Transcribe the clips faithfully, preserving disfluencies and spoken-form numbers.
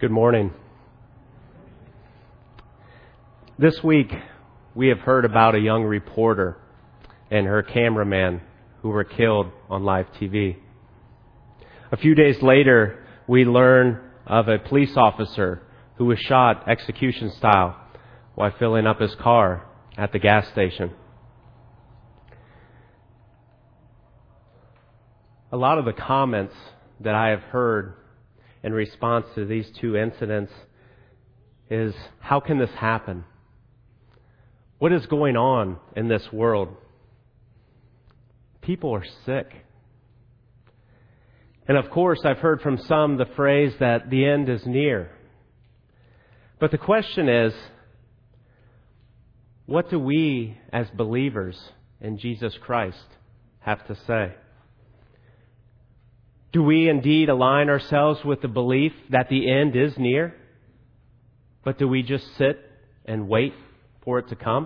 Good morning. This week, we have heard about a young reporter and her cameraman who were killed on live T V. A few days later, we learn of a police officer who was shot execution style while filling up his car at the gas station. A lot of the comments that I have heard in response to these two incidents is, how can this happen? What is going on in this world? People are sick. And of course, I've heard from some the phrase that the end is near. But the question is, what do we as believers in Jesus Christ have to say? Do we indeed align ourselves with the belief that the end is near? But do we just sit and wait for it to come?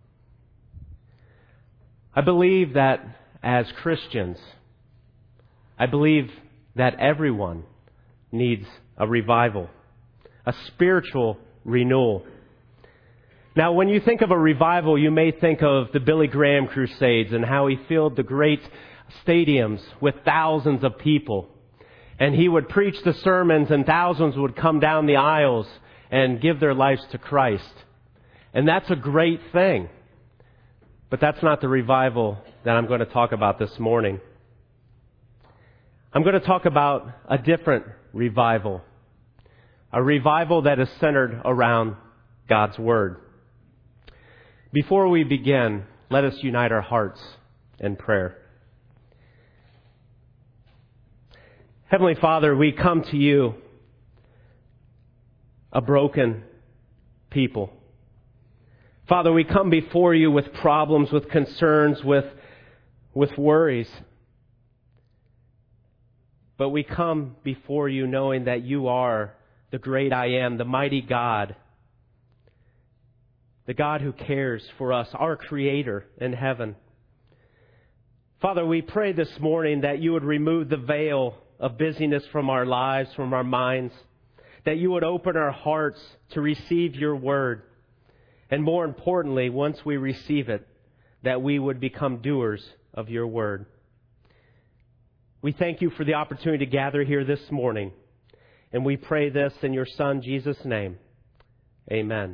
I believe that as Christians, I believe that everyone needs a revival, a spiritual renewal. Now, when you think of a revival, you may think of the Billy Graham crusades and how he filled the great stadiums with thousands of people. And he would preach the sermons and thousands would come down the aisles and give their lives to Christ. And that's a great thing. But that's not the revival that I'm going to talk about this morning. I'm going to talk about a different revival. A revival that is centered around God's Word. Before we begin, let us unite our hearts in prayer. Heavenly Father, we come to you, a broken people. Father, we come before you with problems, with concerns, with, with worries. But we come before you knowing that you are the great I am, the mighty God, the God who cares for us, our Creator in heaven. Father, we pray this morning that you would remove the veil of busyness from our lives, from our minds, that you would open our hearts to receive your word. And more importantly, once we receive it, that we would become doers of your word. We thank you for the opportunity to gather here this morning. And we pray this in your Son, Jesus' name. Amen.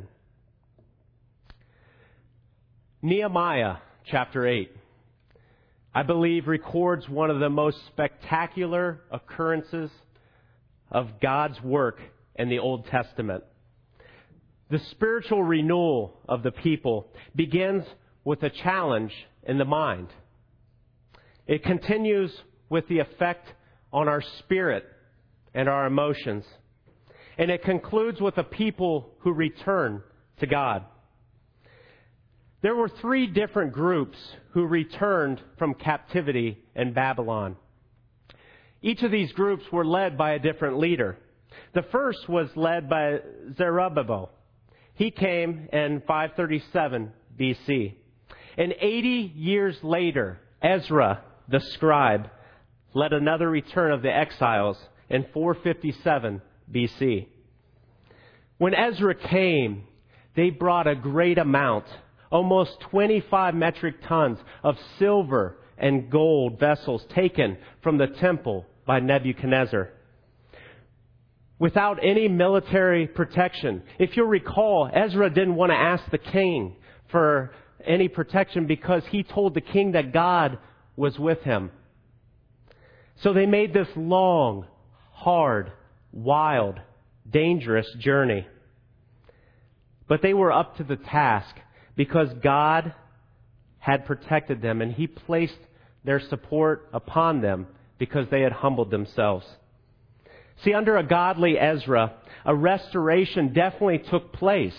Nehemiah chapter eight, I believe, records one of the most spectacular occurrences of God's work in the Old Testament. The spiritual renewal of the people begins with a challenge in the mind. It continues with the effect on our spirit and our emotions. And it concludes with a people who return to God. There were three different groups who returned from captivity in Babylon. Each of these groups were led by a different leader. The first was led by Zerubbabel. He came in five thirty-seven B C. And eighty years later, Ezra, the scribe, led another return of the exiles in four fifty-seven B C. When Ezra came, they brought a great amount, almost twenty-five metric tons of silver and gold vessels taken from the temple by Nebuchadnezzar. Without any military protection. If you'll recall, Ezra didn't want to ask the king for any protection because he told the king that God was with him. So they made this long, hard, wild, dangerous journey. But they were up to the task because God had protected them and He placed their support upon them because they had humbled themselves. See, under a godly Ezra, a restoration definitely took place.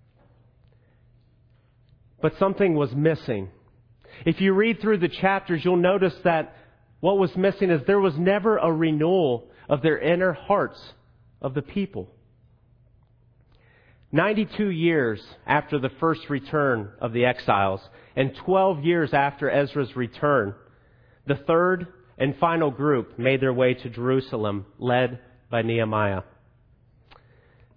But something was missing. If you read through the chapters, you'll notice that what was missing is there was never a renewal of their inner hearts of the people. ninety-two years after the first return of the exiles, and twelve years after Ezra's return, the third and final group made their way to Jerusalem, led by Nehemiah.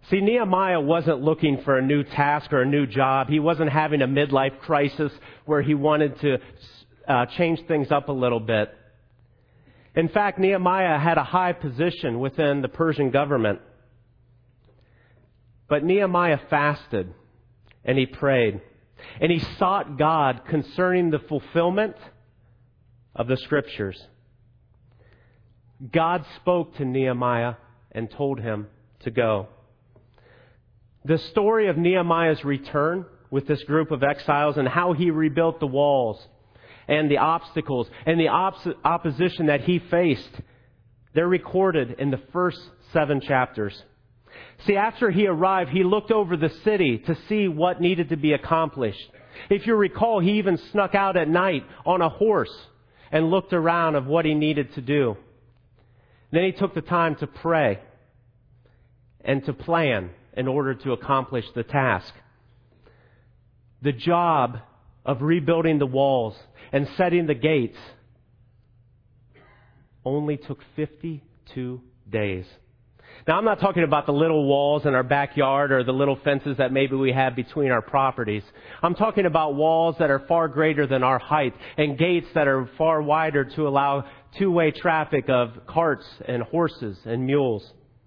See, Nehemiah wasn't looking for a new task or a new job. He wasn't having a midlife crisis where he wanted to uh, change things up a little bit. In fact, Nehemiah had a high position within the Persian government. But Nehemiah fasted and he prayed and he sought God concerning the fulfillment of the Scriptures. God spoke to Nehemiah and told him to go. The story of Nehemiah's return with this group of exiles and how he rebuilt the walls and the obstacles and the op- opposition that he faced, they're recorded in the first seven chapters. See, after he arrived, he looked over the city to see what needed to be accomplished. If you recall, he even snuck out at night on a horse and looked around of what he needed to do. Then he took the time to pray and to plan in order to accomplish the task. The job of rebuilding the walls and setting the gates only took fifty-two days. Now, I'm not talking about the little walls in our backyard or the little fences that maybe we have between our properties. I'm talking about walls that are far greater than our height and gates that are far wider to allow two-way traffic of carts and horses and mules.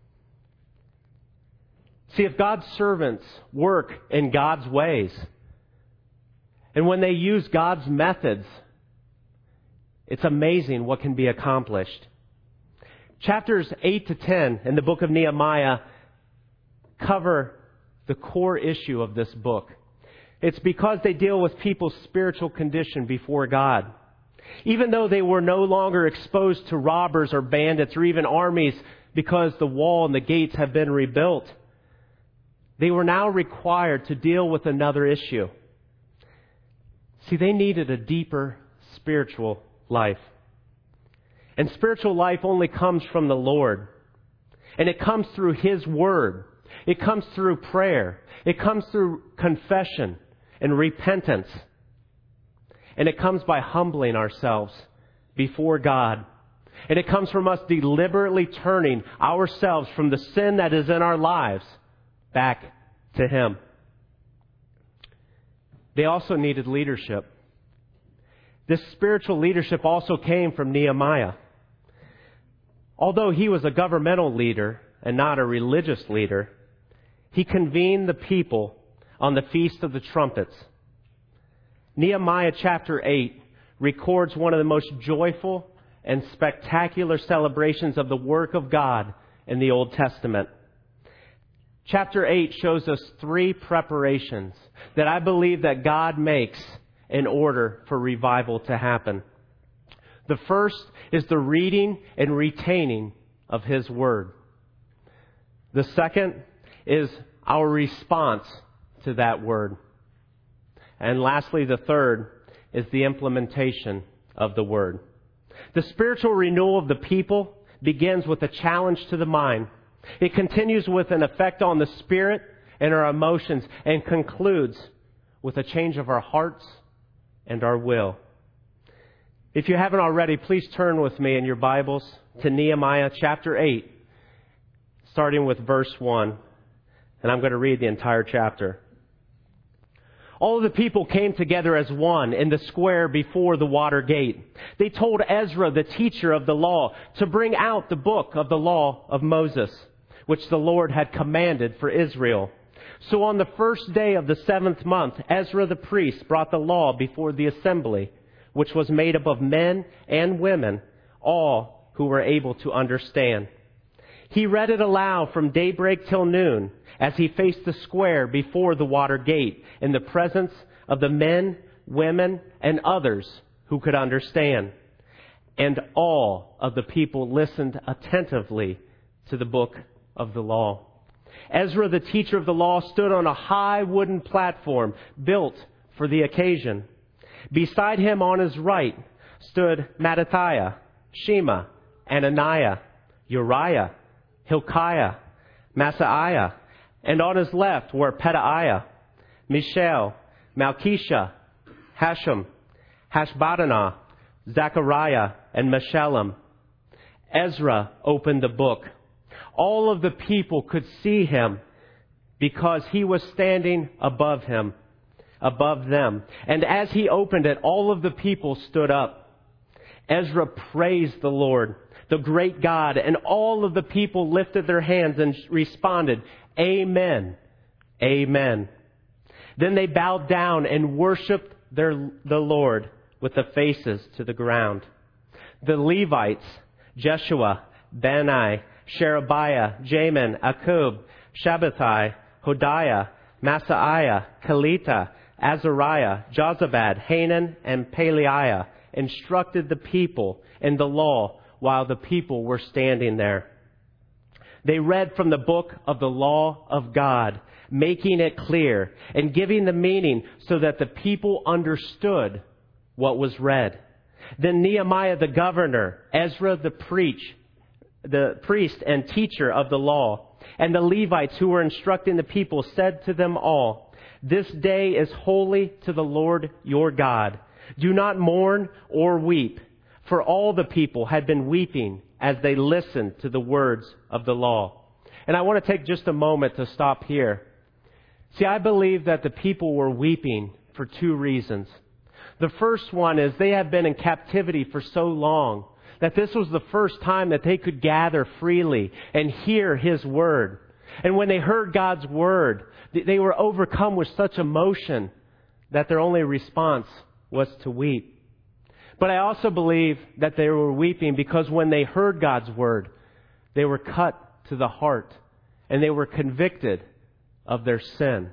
See, if God's servants work in God's ways, and when they use God's methods, it's amazing what can be accomplished. Chapters eight to ten in the book of Nehemiah cover the core issue of this book. It's because they deal with people's spiritual condition before God. Even though they were no longer exposed to robbers or bandits or even armies because the wall and the gates have been rebuilt, they were now required to deal with another issue. See, they needed a deeper spiritual life. And spiritual life only comes from the Lord. And it comes through His Word. It comes through prayer. It comes through confession and repentance. And it comes by humbling ourselves before God. And it comes from us deliberately turning ourselves from the sin that is in our lives back to Him. They also needed leadership. This spiritual leadership also came from Nehemiah. Although he was a governmental leader and not a religious leader, he convened the people on the Feast of the Trumpets. Nehemiah chapter eight records one of the most joyful and spectacular celebrations of the work of God in the Old Testament. Chapter eight shows us three preparations that I believe that God makes in order for revival to happen. The first is the reading and retaining of His Word. The second is our response to that Word. And lastly, the third is the implementation of the Word. The spiritual renewal of the people begins with a challenge to the mind. It continues with an effect on the spirit and our emotions and concludes with a change of our hearts and our will. If you haven't already, please turn with me in your Bibles to Nehemiah chapter eight, starting with verse one. And I'm going to read the entire chapter. All of the people came together as one in the square before the water gate. They told Ezra, the teacher of the law, to bring out the book of the law of Moses, which the Lord had commanded for Israel. So on the first day of the seventh month, Ezra the priest brought the law before the assembly, which was made up of men and women, all who were able to understand. He read it aloud from daybreak till noon, as he faced the square before the water gate, in the presence of the men, women, and others who could understand. And all of the people listened attentively to the book of the law. Ezra, the teacher of the law, stood on a high wooden platform built for the occasion. Beside him on his right stood Mattithiah, Shema, Ananiah, Uriah, Hilkiah, Maaseiah, and on his left were Pedaiah, Mishael, Malchishah, Hashem, Hashbaddanah, Zechariah, and Meshullam. Ezra opened the book. All of the people could see him because he was standing above him, above them. And as he opened it, all of the people stood up. Ezra praised the Lord, the great God, and all of the people lifted their hands and responded, Amen, Amen. Then they bowed down and worshiped their, the Lord with the faces to the ground. The Levites, Jeshua, Bani, Sherebiah, Jamin, Akub, Shabbatai, Hodiah, Masaiah, Kelita, Azariah, Jozabad, Hanan, and Pelaiah instructed the people in the law while the people were standing there. They read from the book of the law of God, making it clear and giving the meaning so that the people understood what was read. Then Nehemiah the governor, Ezra the preach, the priest and teacher of the law, and the Levites who were instructing the people said to them all, This day is holy to the Lord your God. Do not mourn or weep, for all the people had been weeping as they listened to the words of the law. And I want to take just a moment to stop here. See, I believe that the people were weeping for two reasons. The first one is they had been in captivity for so long that this was the first time that they could gather freely and hear His Word. And when they heard God's Word, they were overcome with such emotion that their only response was to weep. But I also believe that they were weeping because when they heard God's Word, they were cut to the heart and they were convicted of their sin.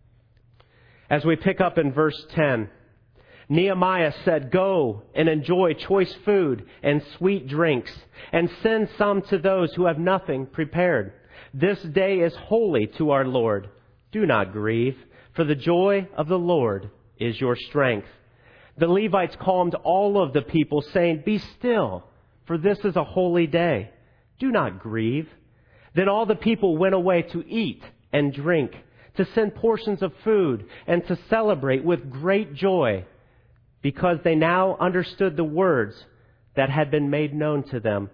As we pick up in verse ten, Nehemiah said, Go and enjoy choice food and sweet drinks, and send some to those who have nothing prepared. This day is holy to our Lord. Do not grieve, for the joy of the Lord is your strength. The Levites calmed all of the people, saying, Be still, for this is a holy day. Do not grieve. Then all the people went away to eat and drink, to send portions of food, and to celebrate with great joy, because they now understood the words that had been made known to them.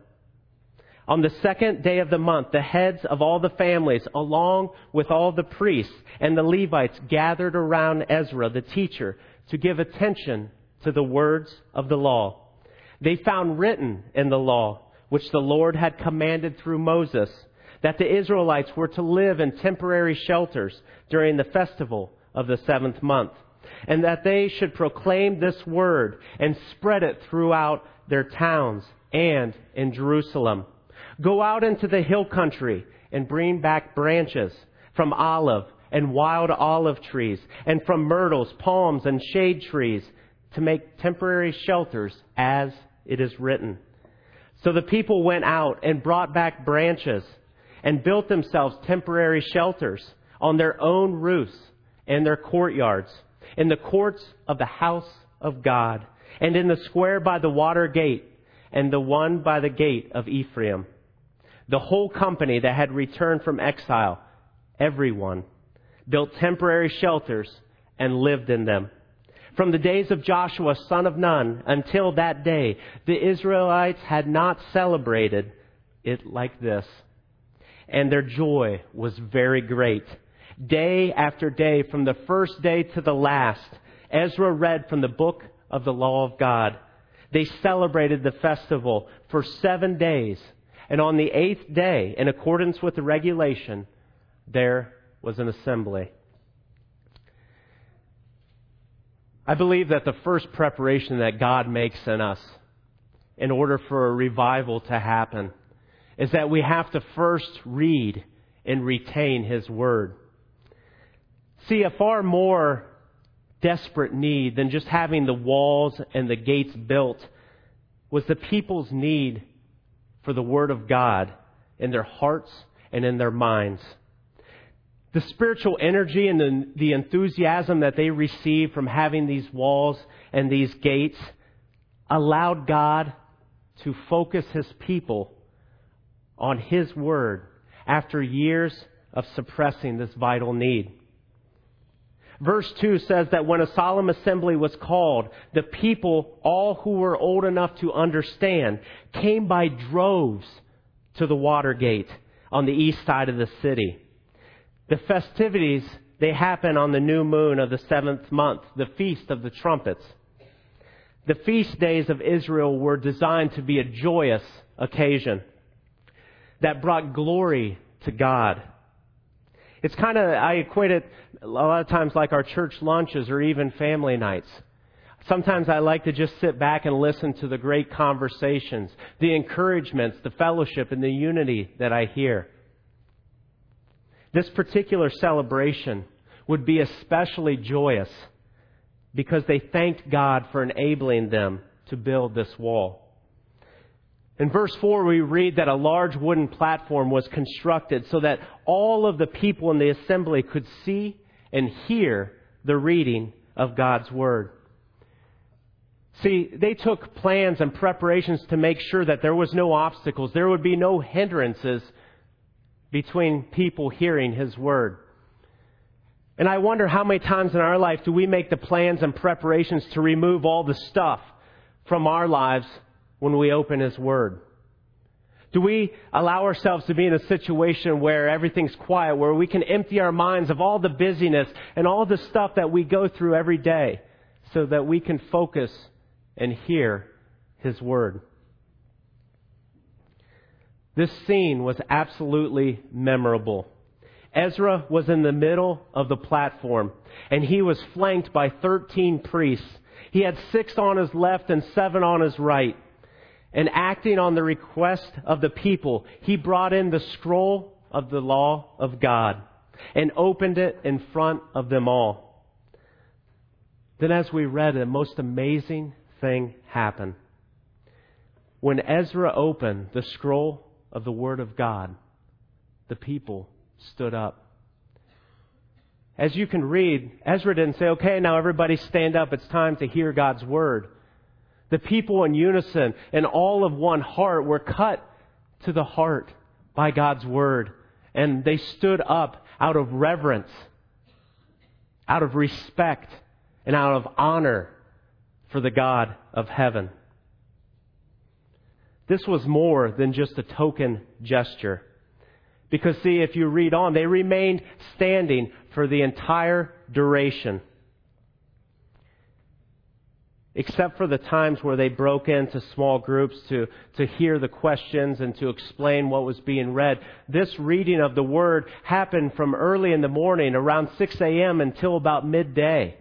On the second day of the month, the heads of all the families, along with all the priests and the Levites, gathered around Ezra, the teacher, to give attention to the words of the law. They found written in the law, which the Lord had commanded through Moses, that the Israelites were to live in temporary shelters during the festival of the seventh month, and that they should proclaim this word and spread it throughout their towns and in Jerusalem. Go out into the hill country and bring back branches from olive and wild olive trees, and from myrtles, palms, and shade trees, to make temporary shelters as it is written. So the people went out and brought back branches and built themselves temporary shelters on their own roofs and their courtyards, in the courts of the house of God, and in the square by the water gate, and the one by the gate of Ephraim. The whole company that had returned from exile, everyone, built temporary shelters and lived in them. From the days of Joshua, son of Nun, until that day, the Israelites had not celebrated it like this. And their joy was very great. Day after day, from the first day to the last, Ezra read from the book of the law of God. They celebrated the festival for seven days. And on the eighth day, in accordance with the regulation, there was an assembly. I believe that the first preparation that God makes in us in order for a revival to happen is that we have to first read and retain His Word. See, a far more desperate need than just having the walls and the gates built was the people's need for the Word of God in their hearts and in their minds. The spiritual energy and the, the enthusiasm that they received from having these walls and these gates allowed God to focus His people on His Word after years of suppressing this vital need. Verse two says that when a solemn assembly was called, the people, all who were old enough to understand, came by droves to the water gate on the east side of the city. The festivities, they happen on the new moon of the seventh month, the Feast of the Trumpets. The feast days of Israel were designed to be a joyous occasion that brought glory to God. It's kind of, I equate it a lot of times like our church lunches or even family nights. Sometimes I like to just sit back and listen to the great conversations, the encouragements, the fellowship, and the unity that I hear. This particular celebration would be especially joyous because they thanked God for enabling them to build this wall. In verse four, we read that a large wooden platform was constructed so that all of the people in the assembly could see and hear the reading of God's Word. See, they took plans and preparations to make sure that there was no obstacles, there would be no hindrances between people hearing His Word. And I wonder how many times in our life do we make the plans and preparations to remove all the stuff from our lives when we open His Word? Do we allow ourselves to be in a situation where everything's quiet, where we can empty our minds of all the busyness and all the stuff that we go through every day so that we can focus and hear His Word? This scene was absolutely memorable. Ezra was in the middle of the platform, and he was flanked by thirteen priests. He had six on his left and seven on his right. And acting on the request of the people, he brought in the scroll of the law of God and opened it in front of them all. Then as we read, a most amazing thing happened. When Ezra opened the scroll of the Word of God, the people stood up. As you can read, Ezra didn't say, okay, now everybody stand up, it's time to hear God's Word. The people in unison and all of one heart were cut to the heart by God's Word. And they stood up out of reverence, out of respect, and out of honor for the God of heaven. This was more than just a token gesture. Because see, if you read on, they remained standing for the entire duration. Except for the times where they broke into small groups to, to hear the questions and to explain what was being read. This reading of the Word happened from early in the morning, around six a.m. until about midday.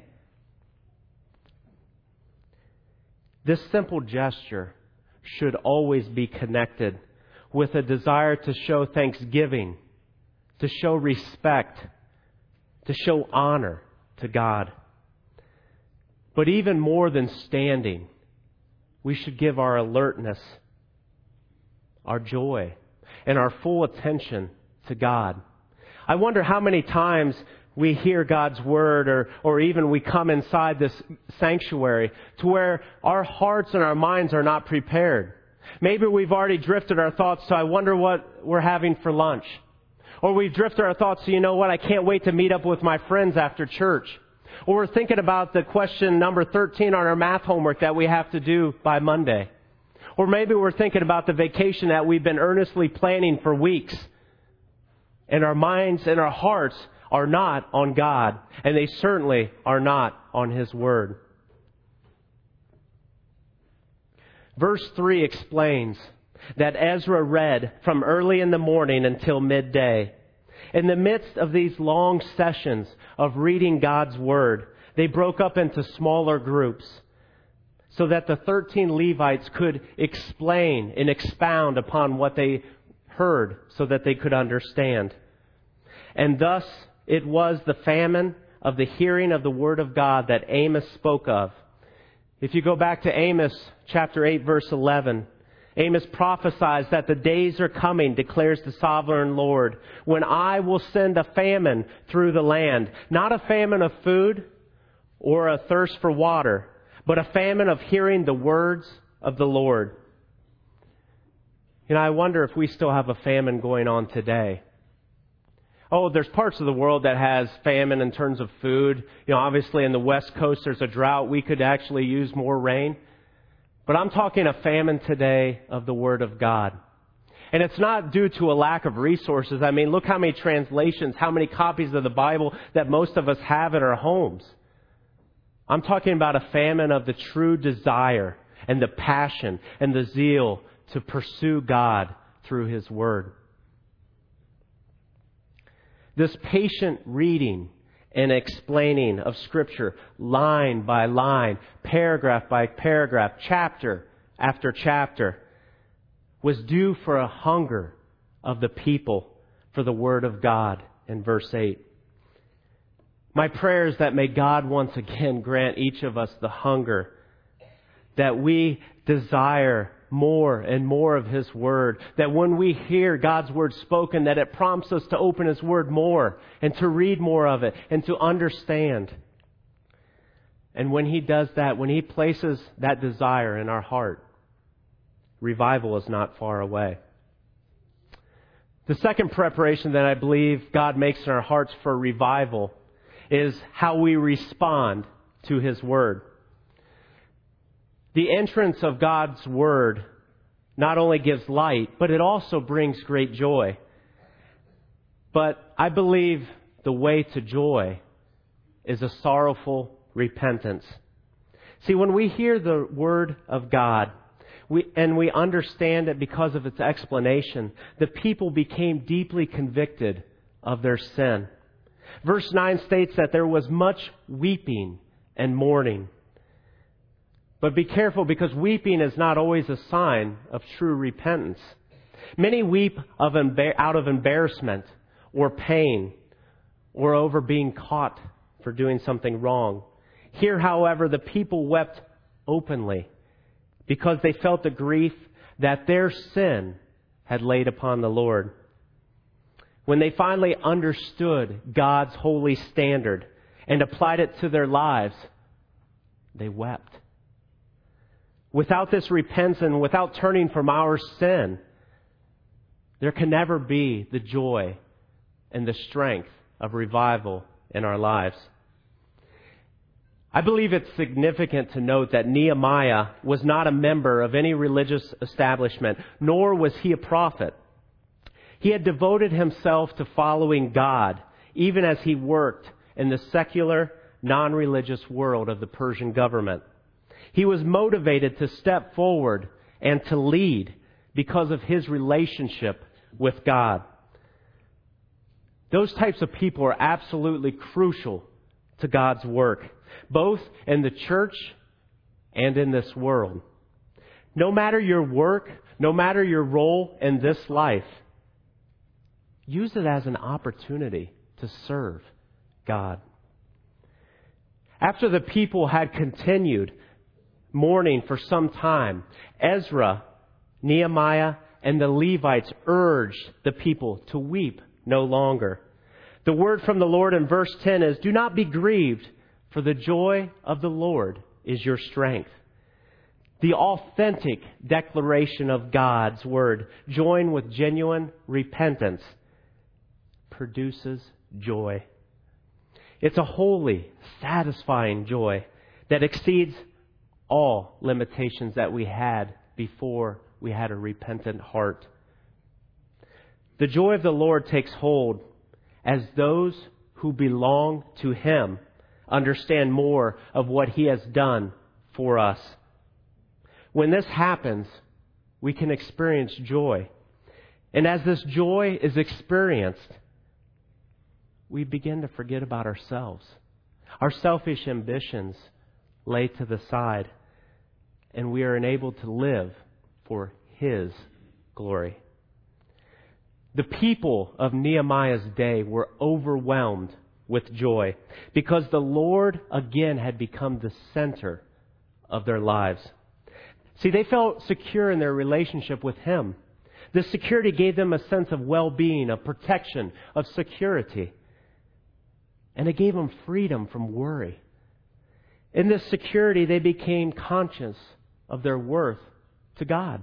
This simple gesture should always be connected with a desire to show thanksgiving, to show respect, to show honor to God. But even more than standing, we should give our alertness, our joy, and our full attention to God. I wonder how many times we hear God's Word or, or even we come inside this sanctuary to where our hearts and our minds are not prepared. Maybe we've already drifted our thoughts to, I wonder what we're having for lunch. Or we've drifted our thoughts to, you know what, I can't wait to meet up with my friends after church. Or we're thinking about the question number thirteen on our math homework that we have to do by Monday. Or maybe we're thinking about the vacation that we've been earnestly planning for weeks. And our minds and our hearts are not on God. And they certainly are not on His Word. Verse three explains that Ezra read from early in the morning until midday. In the midst of these long sessions of reading God's Word, they broke up into smaller groups so that the thirteen Levites could explain and expound upon what they heard so that they could understand. And thus it was the famine of the hearing of the Word of God that Amos spoke of. If you go back to Amos chapter eight, verse eleven, Amos prophesies that the days are coming, declares the sovereign Lord, when I will send a famine through the land. Not a famine of food or a thirst for water, but a famine of hearing the words of the Lord. You know, I wonder if we still have a famine going on today. Oh, there's parts of the world that has famine in terms of food. You know, obviously in the West Coast there's a drought. We could actually use more rain. But I'm talking a famine today of the Word of God. And it's not due to a lack of resources. I mean, look how many translations, how many copies of the Bible that most of us have in our homes. I'm talking about a famine of the true desire and the passion and the zeal to pursue God through His Word. This patient reading and explaining of Scripture, line by line, paragraph by paragraph, chapter after chapter, was due for a hunger of the people for the Word of God in verse eight. My prayer is that may God once again grant each of us the hunger, that we desire more and more of His Word, that when we hear God's Word spoken, that it prompts us to open His Word more and to read more of it and to understand. And when He does that, when He places that desire in our heart, revival is not far away. The second preparation that I believe God makes in our hearts for revival is how we respond to His Word. The entrance of God's Word not only gives light, but it also brings great joy. But I believe the way to joy is a sorrowful repentance. See, when we hear the Word of God, we, and we understand it because of its explanation, the people became deeply convicted of their sin. Verse nine states that there was much weeping and mourning. But be careful, because weeping is not always a sign of true repentance. Many weep of embar- out of embarrassment or pain or over being caught for doing something wrong. Here, however, the people wept openly because they felt the grief that their sin had laid upon the Lord. When they finally understood God's holy standard and applied it to their lives, they wept. Without this repentance and without turning from our sin, there can never be the joy and the strength of revival in our lives. I believe it's significant to note that Nehemiah was not a member of any religious establishment, nor was he a prophet. He had devoted himself to following God, even as he worked in the secular, non-religious world of the Persian government. He was motivated to step forward and to lead because of his relationship with God. Those types of people are absolutely crucial to God's work, both in the church and in this world. No matter your work, no matter your role in this life, use it as an opportunity to serve God. After the people had continued mourning for some time, Ezra, Nehemiah, and the Levites urged the people to weep no longer. The word from the Lord in verse ten is, "Do not be grieved, for the joy of the Lord is your strength." The authentic declaration of God's word, joined with genuine repentance, produces joy. It's a holy, satisfying joy that exceeds all limitations that we had before we had a repentant heart. The joy of the Lord takes hold as those who belong to Him understand more of what He has done for us. When this happens, we can experience joy. And as this joy is experienced, we begin to forget about ourselves. Our selfish ambitions lay to the side, and we are enabled to live for His glory. The people of Nehemiah's day were overwhelmed with joy because the Lord again had become the center of their lives. See, they felt secure in their relationship with Him. This security gave them a sense of well-being, of protection, of security. And it gave them freedom from worry. In this security, they became conscious of their worth to God.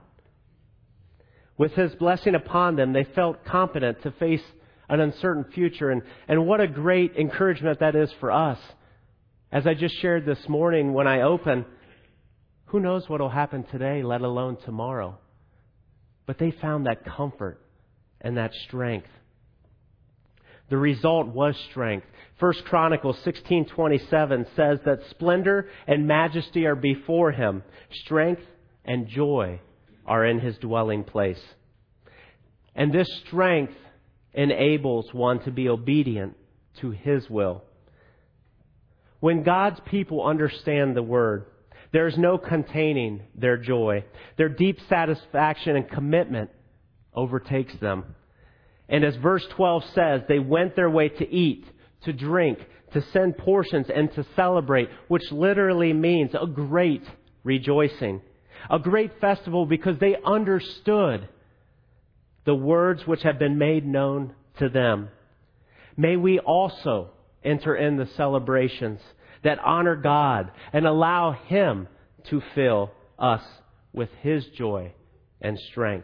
With His blessing upon them, they felt competent to face an uncertain future. And, and what a great encouragement that is for us. As I just shared this morning when I opened, who knows what will happen today, let alone tomorrow. but they found that comfort and that strength. The result was strength. First Chronicles sixteen twenty-seven says that splendor and majesty are before him. Strength and joy are in his dwelling place. And this strength enables one to be obedient to his will. When God's people understand the Word, there is no containing their joy. Their deep satisfaction and commitment overtakes them. And as verse twelve says, they went their way to eat, to drink, to send portions, and to celebrate, which literally means a great rejoicing. A great festival because they understood the words which have been made known to them. May we also enter in the celebrations that honor God and allow Him to fill us with His joy and strength.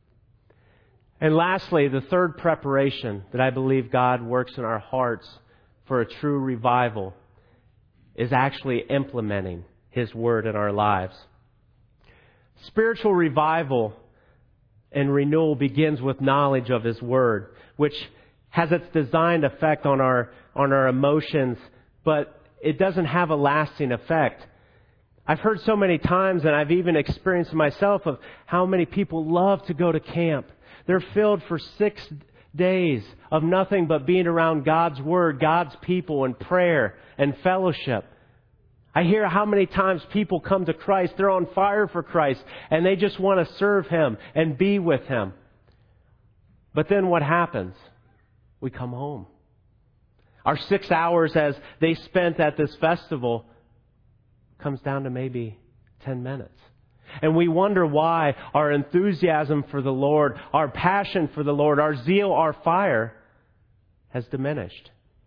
And lastly, the third preparation that I believe God works in our hearts for a true revival is actually implementing His Word in our lives. Spiritual revival and renewal begins with knowledge of His Word, which has its designed effect on our on our emotions, but it doesn't have a lasting effect. I've heard so many times, and I've even experienced myself, of how many people love to go to camp. They're filled for six days of nothing but being around God's Word, God's people, and prayer and fellowship. I hear how many times people come to Christ, they're on fire for Christ, and they just want to serve Him and be with Him. But then what happens? We come home. Our six hours as they spent at this festival comes down to maybe ten minutes. And we wonder why our enthusiasm for the Lord, our passion for the Lord, our zeal, our fire has diminished.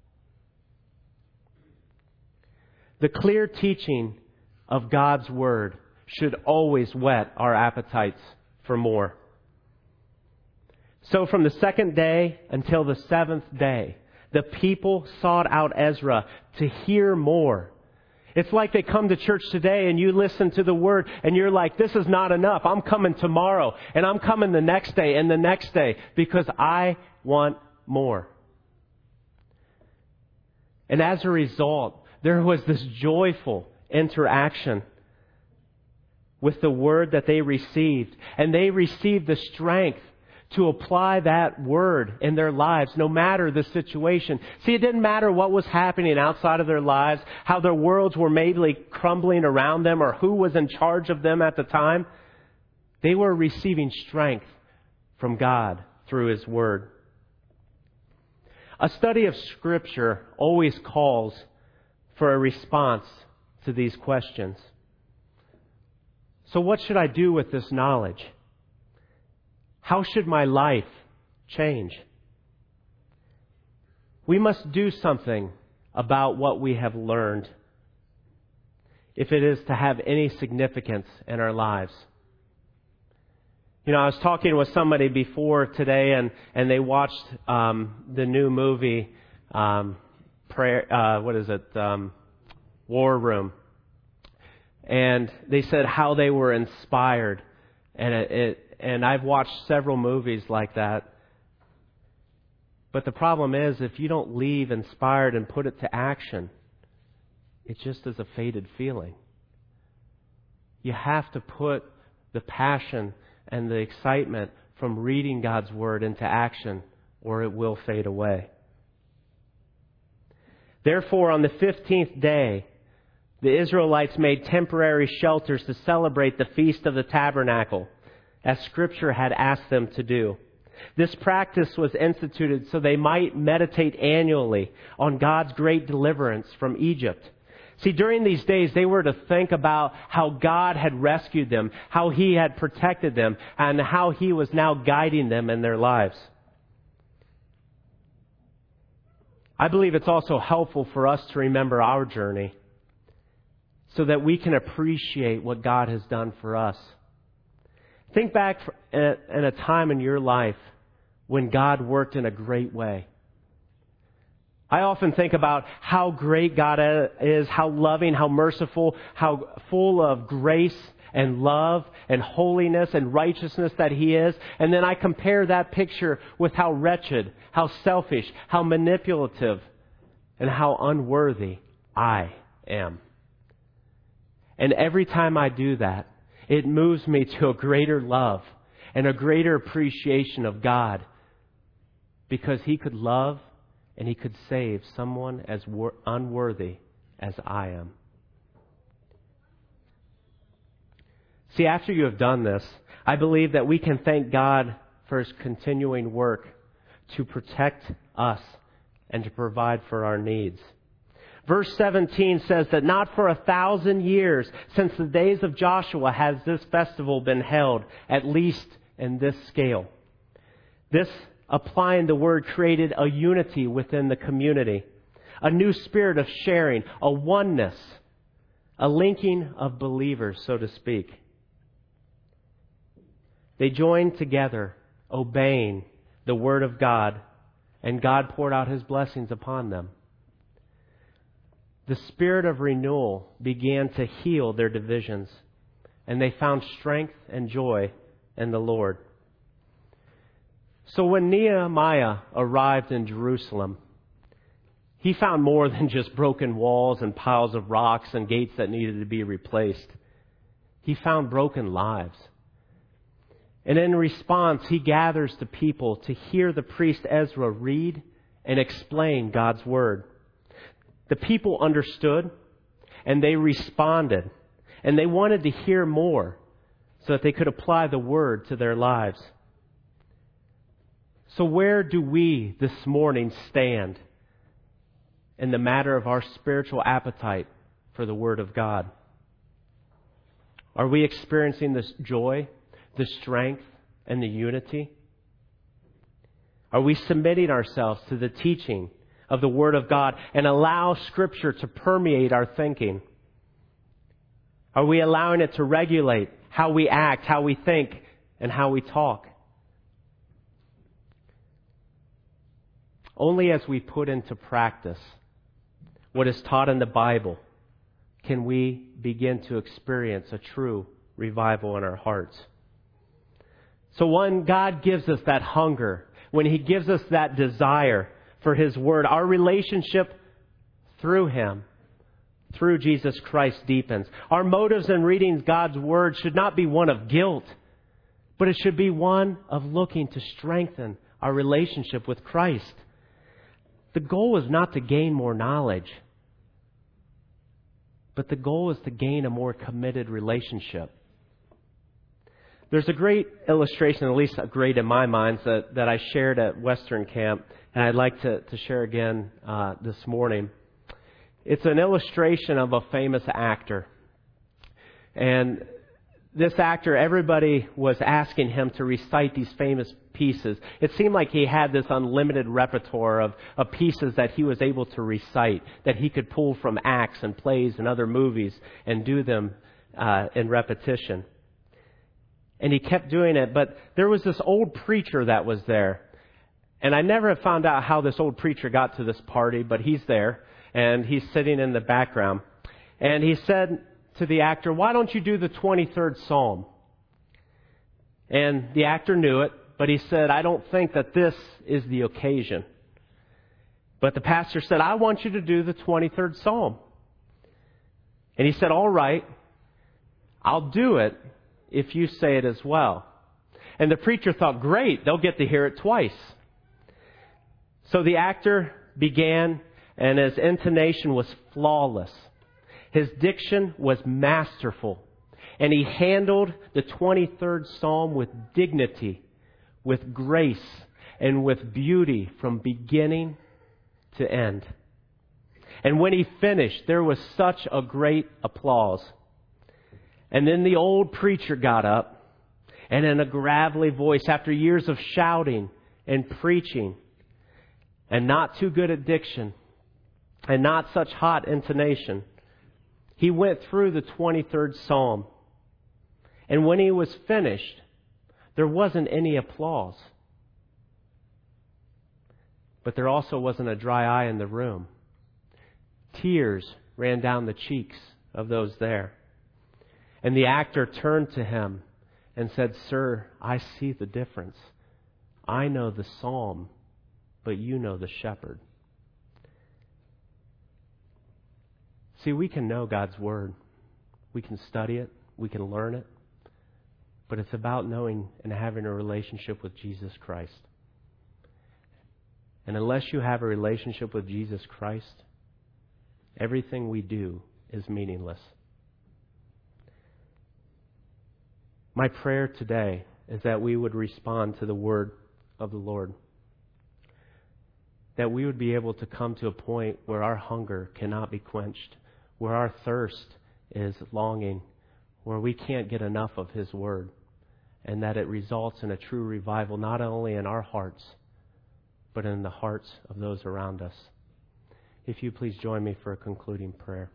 The clear teaching of God's Word should always whet our appetites for more. So from the second day until the seventh day, the people sought out Ezra to hear more. It's like they come to church today and you listen to the Word and you're like, this is not enough. I'm coming tomorrow and I'm coming the next day and the next day because I want more. And as a result, there was this joyful interaction with the Word that they received. And they received the strength to apply that Word in their lives, no matter the situation. See, it didn't matter what was happening outside of their lives, how their worlds were maybe crumbling around them, or who was in charge of them at the time. They were receiving strength from God through His Word. A study of Scripture always calls for a response to these questions. So what should I do with this knowledge? How should my life change? We must do something about what we have learned if it is to have any significance in our lives. You know, I was talking with somebody before today, and, and they watched um, the new movie, um, prayer. Uh, what is it? Um, War Room. And they said how they were inspired, and it, it and I've watched several movies like that. But the problem is, if you don't leave inspired and put it to action, it just is a faded feeling. You have to put the passion and the excitement from reading God's Word into action, or it will fade away. Therefore, on the fifteenth day, the Israelites made temporary shelters to celebrate the Feast of the Tabernacle, as Scripture had asked them to do. This practice was instituted so they might meditate annually on God's great deliverance from Egypt. See, during these days, they were to think about how God had rescued them, how He had protected them, and how He was now guiding them in their lives. I believe it's also helpful for us to remember our journey so that we can appreciate what God has done for us. Think back in a time in your life when God worked in a great way. I often think about how great God is, how loving, how merciful, how full of grace and love and holiness and righteousness that He is. And then I compare that picture with how wretched, how selfish, how manipulative, and how unworthy I am. And every time I do that, it moves me to a greater love and a greater appreciation of God, because He could love and He could save someone as wor- unworthy as I am. See, after you have done this, I believe that we can thank God for His continuing work to protect us and to provide for our needs. Verse seventeen says that not for a thousand years since the days of Joshua has this festival been held, at least in this scale. This, applying the word, created a unity within the community, a new spirit of sharing, a oneness, a linking of believers, so to speak. They joined together, obeying the Word of God, and God poured out His blessings upon them. The spirit of renewal began to heal their divisions, and they found strength and joy in the Lord. So when Nehemiah arrived in Jerusalem, he found more than just broken walls and piles of rocks and gates that needed to be replaced. He found broken lives. And in response, he gathers the people to hear the priest Ezra read and explain God's Word. The people understood, and they responded, and they wanted to hear more so that they could apply the Word to their lives. So where do we this morning stand in the matter of our spiritual appetite for the Word of God? Are we experiencing this joy, the strength, and the unity? Are we submitting ourselves to the teaching of the Word of God and allow Scripture to permeate our thinking? Are we allowing it to regulate how we act, how we think, and how we talk? Only as we put into practice what is taught in the Bible can we begin to experience a true revival in our hearts. So when God gives us that hunger, when He gives us that desire for His Word, our relationship through Him, through Jesus Christ, deepens. Our motives in reading God's Word should not be one of guilt, but it should be one of looking to strengthen our relationship with Christ. The goal is not to gain more knowledge, but the goal is to gain a more committed relationship. There's a great illustration, at least great in my mind, that, that I shared at Western Camp, and I'd like to, to share again uh, this morning. It's an illustration of a famous actor. And this actor, everybody was asking him to recite these famous pieces. It seemed like he had this unlimited repertoire of, of pieces that he was able to recite, that he could pull from acts and plays and other movies and do them uh, in repetition. And he kept doing it, but there was this old preacher that was there. And I never have found out how this old preacher got to this party, but he's there, and he's sitting in the background. And he said to the actor, "Why don't you do the twenty-third Psalm?" And the actor knew it, but he said, "I don't think that this is the occasion." But the pastor said, "I want you to do the twenty-third Psalm." And he said, "All right, I'll do it if you say it as well." And the preacher thought, great, they'll get to hear it twice. So the actor began, and his intonation was flawless. His diction was masterful. And he handled the twenty-third Psalm with dignity, with grace, and with beauty from beginning to end. And when he finished, there was such a great applause. And then the old preacher got up, and in a gravelly voice, after years of shouting and preaching, and not too good at diction, and not such hot intonation, he went through the twenty-third Psalm. And when he was finished, there wasn't any applause. But there also wasn't a dry eye in the room. Tears ran down the cheeks of those there. And the actor turned to him and said, "Sir, I see the difference. I know the psalm, but you know the shepherd." See, we can know God's Word. We can study it. We can learn it. But it's about knowing and having a relationship with Jesus Christ. And unless you have a relationship with Jesus Christ, everything we do is meaningless. My prayer today is that we would respond to the word of the Lord. That we would be able to come to a point where our hunger cannot be quenched, where our thirst is longing, where we can't get enough of His Word, and that it results in a true revival, not only in our hearts, but in the hearts of those around us. If you please join me for a concluding prayer.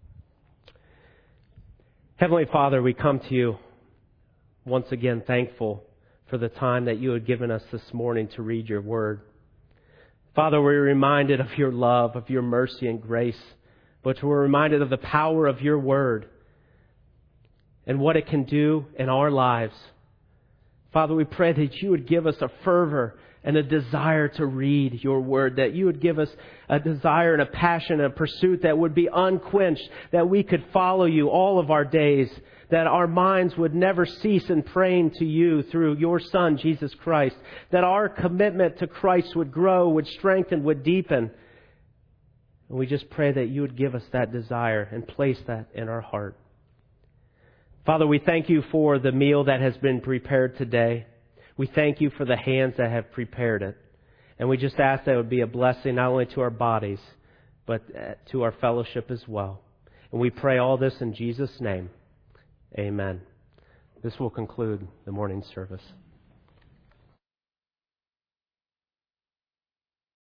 Heavenly Father, we come to you once again thankful for the time that you had given us this morning to read your Word. Father, we're reminded of your love, of your mercy and grace, but we're reminded of the power of your Word and what it can do in our lives. Father, we pray that you would give us a fervor and a desire to read your Word, that you would give us a desire and a passion and a pursuit that would be unquenched, that we could follow you all of our days, that our minds would never cease in praying to you through your Son, Jesus Christ, that our commitment to Christ would grow, would strengthen, would deepen. And we just pray that you would give us that desire and place that in our heart. Father, we thank you for the meal that has been prepared today. We thank you for the hands that have prepared it. And we just ask that it would be a blessing not only to our bodies, but to our fellowship as well. And we pray all this in Jesus' name. Amen. This will conclude the morning service.